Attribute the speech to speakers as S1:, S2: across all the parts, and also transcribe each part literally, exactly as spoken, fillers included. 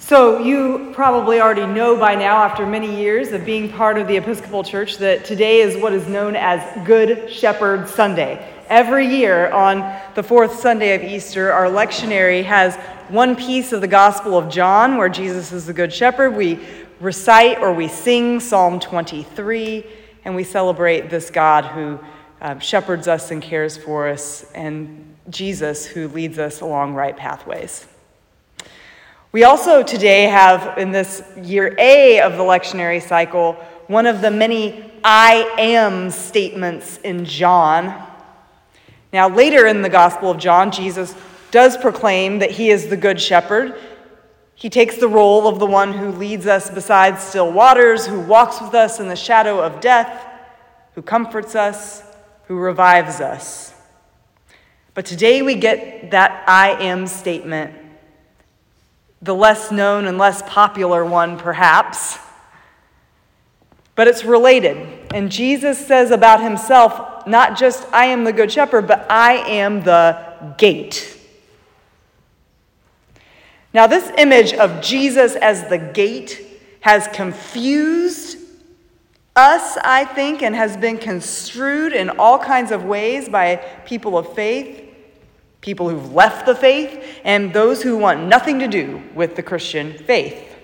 S1: So you probably already know by now, after many years of being part of the Episcopal Church, that today is what is known as Good Shepherd Sunday. Every year on the fourth Sunday of Easter, our lectionary has one piece of the Gospel of John where Jesus is the Good Shepherd. We recite or we sing Psalm twenty-three, and we celebrate this God who uh, shepherds us and cares for us, and Jesus who leads us along right pathways. We also today have, in this year A of the lectionary cycle, one of the many I am statements in John. Now, later in the Gospel of John, Jesus does proclaim that he is the Good Shepherd. He takes the role of the one who leads us beside still waters, who walks with us in the shadow of death, who comforts us, who revives us. But today we get that I am statement, the less known and less popular one, perhaps. But it's related. And Jesus says about himself, not just I am the Good Shepherd, but I am the gate. Now, this image of Jesus as the gate has confused us, I think, and has been construed in all kinds of ways by people of faith, people who've left the faith, and those who want nothing to do with the Christian faith.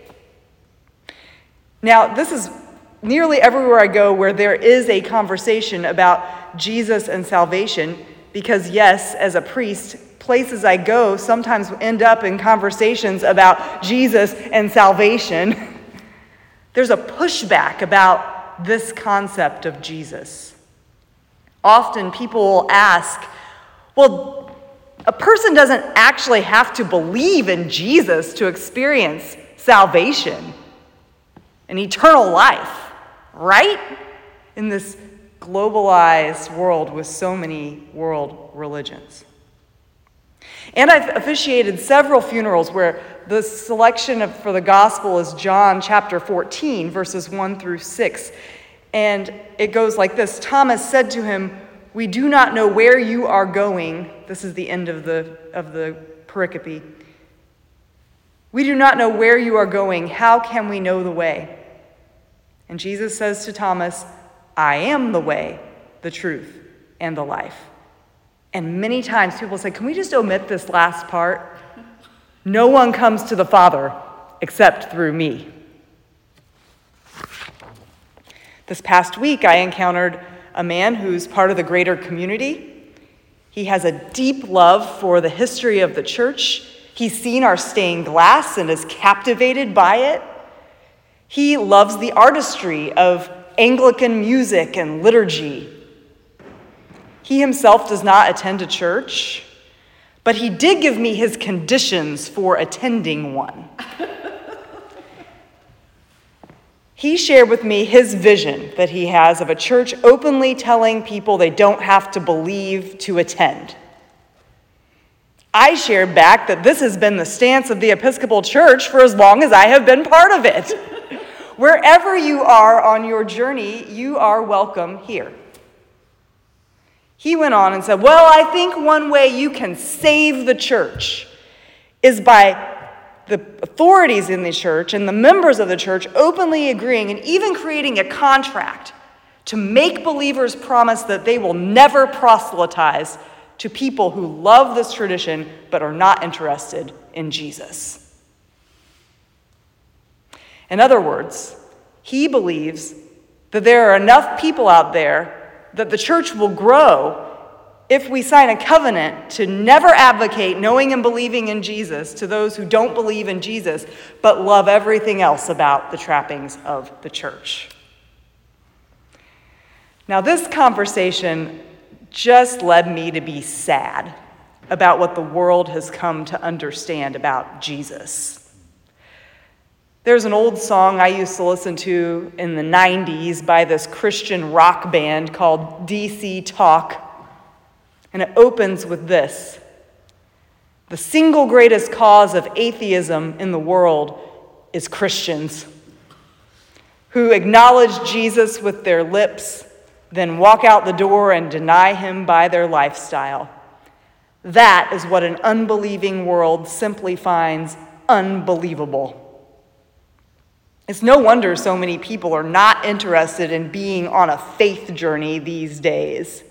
S1: Now, this is nearly everywhere I go where there is a conversation about Jesus and salvation, because yes, as a priest, places I go sometimes end up in conversations about Jesus and salvation. There's a pushback about this concept of Jesus. Often people will ask, well, a person doesn't actually have to believe in Jesus to experience salvation and eternal life, right? In this globalized world with so many world religions. And I've officiated several funerals where the selection of, for the gospel is John chapter fourteen, verses one through six. And it goes like this. Thomas said to him, "We do not know where you are going." This is the end of the, of the pericope. "We do not know where you are going. How can we know the way?" And Jesus says to Thomas, "I am the way, the truth, and the life." And many times people say, can we just omit this last part? No one comes to the Father except through me. This past week, I encountered a man who's part of the greater community. He has a deep love for the history of the church. He's seen our stained glass and is captivated by it. He loves the artistry of Anglican music and liturgy. He himself does not attend a church, but he did give me his conditions for attending one. He shared with me his vision that he has of a church openly telling people they don't have to believe to attend. I shared back that this has been the stance of the Episcopal Church for as long as I have been part of it. Wherever you are on your journey, you are welcome here. He went on and said, well, I think one way you can save the church is by the authorities in the church and the members of the church openly agreeing and even creating a contract to make believers promise that they will never proselytize to people who love this tradition but are not interested in Jesus. In other words, he believes that there are enough people out there that the church will grow if we sign a covenant to never advocate knowing and believing in Jesus to those who don't believe in Jesus, but love everything else about the trappings of the church. Now, this conversation just led me to be sad about what the world has come to understand about Jesus. There's an old song I used to listen to in the nineties by this Christian rock band called D C Talk. And it opens with this: "The single greatest cause of atheism in the world is Christians who acknowledge Jesus with their lips, then walk out the door and deny him by their lifestyle. That is what an unbelieving world simply finds unbelievable." It's no wonder so many people are not interested in being on a faith journey these days.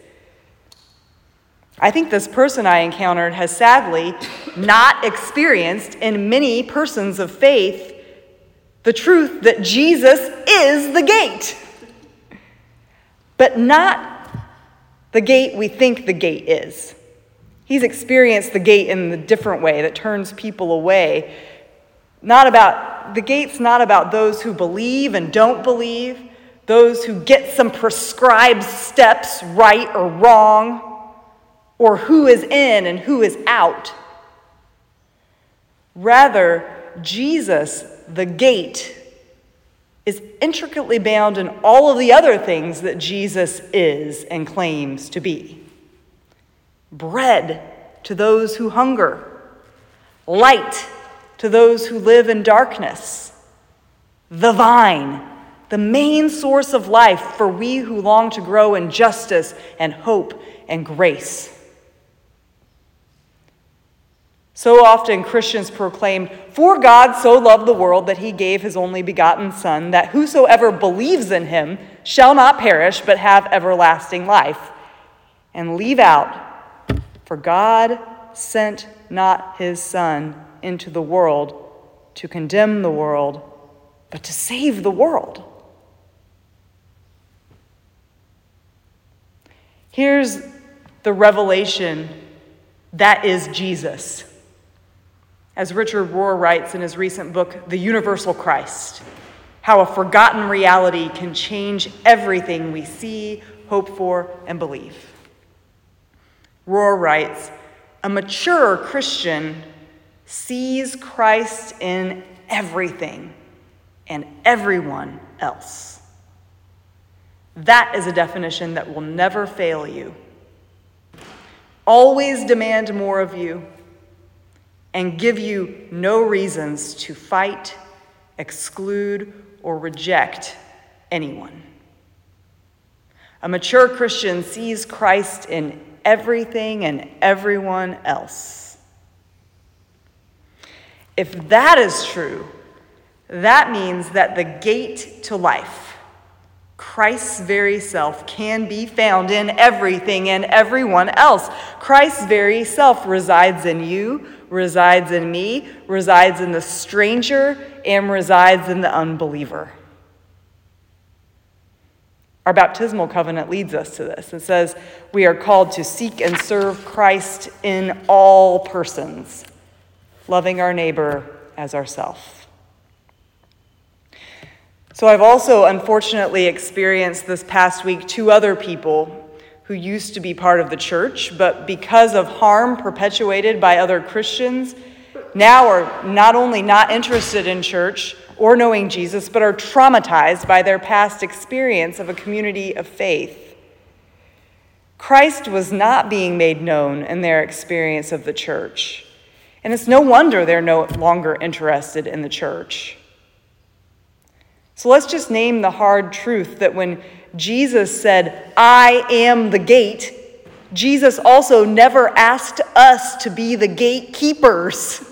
S1: I think this person I encountered has sadly not experienced in many persons of faith the truth that Jesus is the gate. But not the gate we think the gate is. He's experienced the gate in the different way that turns people away. Not about, the gate's not about those who believe and don't believe, those who get some prescribed steps right or wrong, or who is in and who is out. Rather, Jesus, the gate, is intricately bound in all of the other things that Jesus is and claims to be. Bread to those who hunger, light to those who live in darkness, the vine, the main source of life for we who long to grow in justice and hope and grace. So often Christians proclaim, "For God so loved the world that he gave his only begotten Son, that whosoever believes in him shall not perish but have everlasting life," and leave out, "For God sent not his Son into the world to condemn the world, but to save the world." Here's the revelation that is Jesus. As Richard Rohr writes in his recent book, The Universal Christ, how a forgotten reality can change everything we see, hope for, and believe. Rohr writes, "A mature Christian sees Christ in everything and everyone else." That is a definition that will never fail you. Always demand more of you and give you no reasons to fight, exclude, or reject anyone. A mature Christian sees Christ in everything and everyone else. If that is true, that means that the gate to life, Christ's very self, can be found in everything and everyone else. Christ's very self resides in you, resides in me, resides in the stranger, and resides in the unbeliever. Our baptismal covenant leads us to this. It says we are called to seek and serve Christ in all persons, loving our neighbor as ourselves. So I've also unfortunately experienced this past week two other people who used to be part of the church, but because of harm perpetuated by other Christians, now are not only not interested in church or knowing Jesus, but are traumatized by their past experience of a community of faith. Christ was not being made known in their experience of the church, and it's no wonder they're no longer interested in the church. So let's just name the hard truth that when Jesus said, "I am the gate," Jesus also never asked us to be the gatekeepers.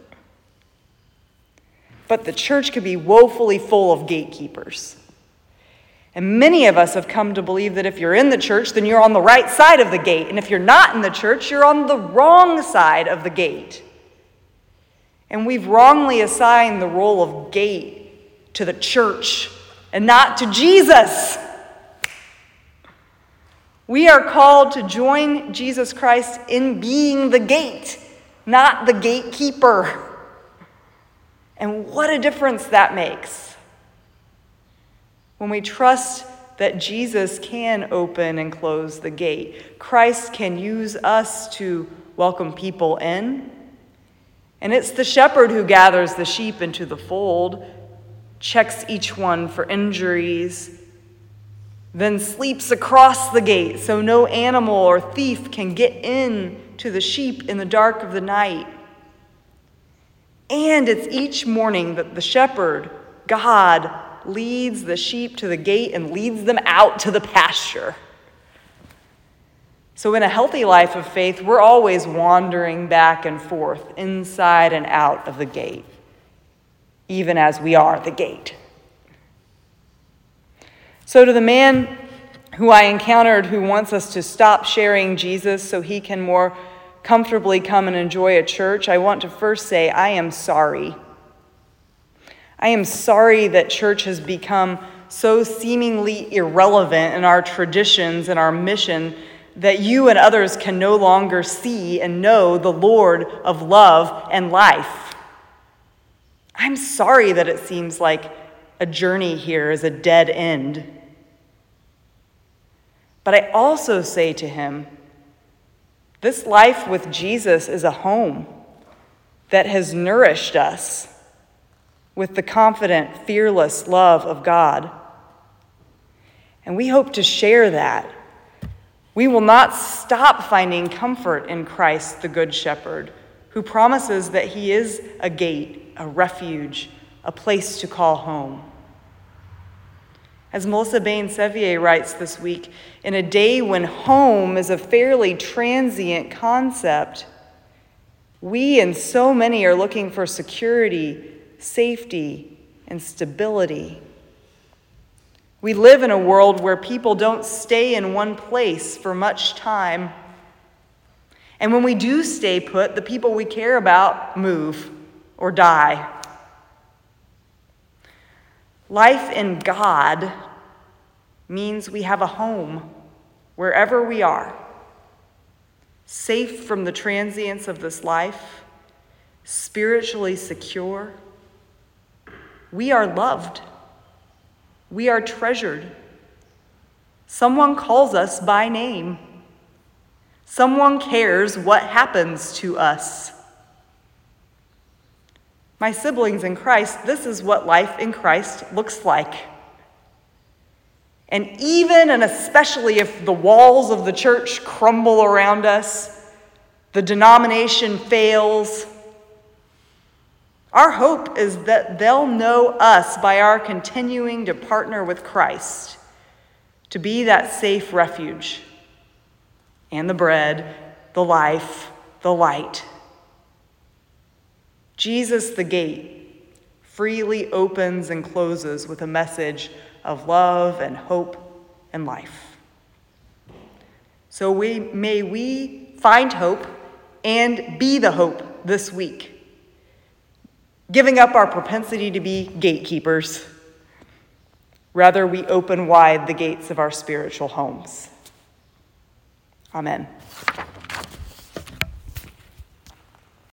S1: But the church can be woefully full of gatekeepers. And many of us have come to believe that if you're in the church, then you're on the right side of the gate. And if you're not in the church, you're on the wrong side of the gate. And we've wrongly assigned the role of gate to the church and not to Jesus. We are called to join Jesus Christ in being the gate, not the gatekeeper. And what a difference that makes. When we trust that Jesus can open and close the gate, Christ can use us to welcome people in. And it's the shepherd who gathers the sheep into the fold, checks each one for injuries, then sleeps across the gate so no animal or thief can get in to the sheep in the dark of the night. And it's each morning that the shepherd, God, leads the sheep to the gate and leads them out to the pasture. So in a healthy life of faith, we're always wandering back and forth, inside and out of the gate, even as we are the gate. So to the man who I encountered who wants us to stop sharing Jesus so he can more comfortably come and enjoy a church, I want to first say, I am sorry. I am sorry that church has become so seemingly irrelevant in our traditions and our mission that you and others can no longer see and know the Lord of love and life. I'm sorry that it seems like a journey here is a dead end. But I also say to him, this life with Jesus is a home that has nourished us with the confident, fearless love of God. And we hope to share that. We will not stop finding comfort in Christ, the Good Shepherd, who promises that he is a gate, a refuge, a place to call home. As Melissa Bain-Sevier writes this week, in a day when home is a fairly transient concept, we and so many are looking for security, safety, and stability. We live in a world where people don't stay in one place for much time. And when we do stay put, the people we care about move or die. Life in God means we have a home wherever we are, safe from the transience of this life, spiritually secure. We are loved. We are treasured. Someone calls us by name. Someone cares what happens to us. My siblings in Christ, this is what life in Christ looks like. And even and especially if the walls of the church crumble around us, the denomination fails, our hope is that they'll know us by our continuing to partner with Christ, to be that safe refuge and the bread, the life, the light. Jesus, the gate, freely opens and closes with a message of love and hope and life. So we may we find hope and be the hope this week, giving up our propensity to be gatekeepers. Rather, we open wide the gates of our spiritual homes. Amen.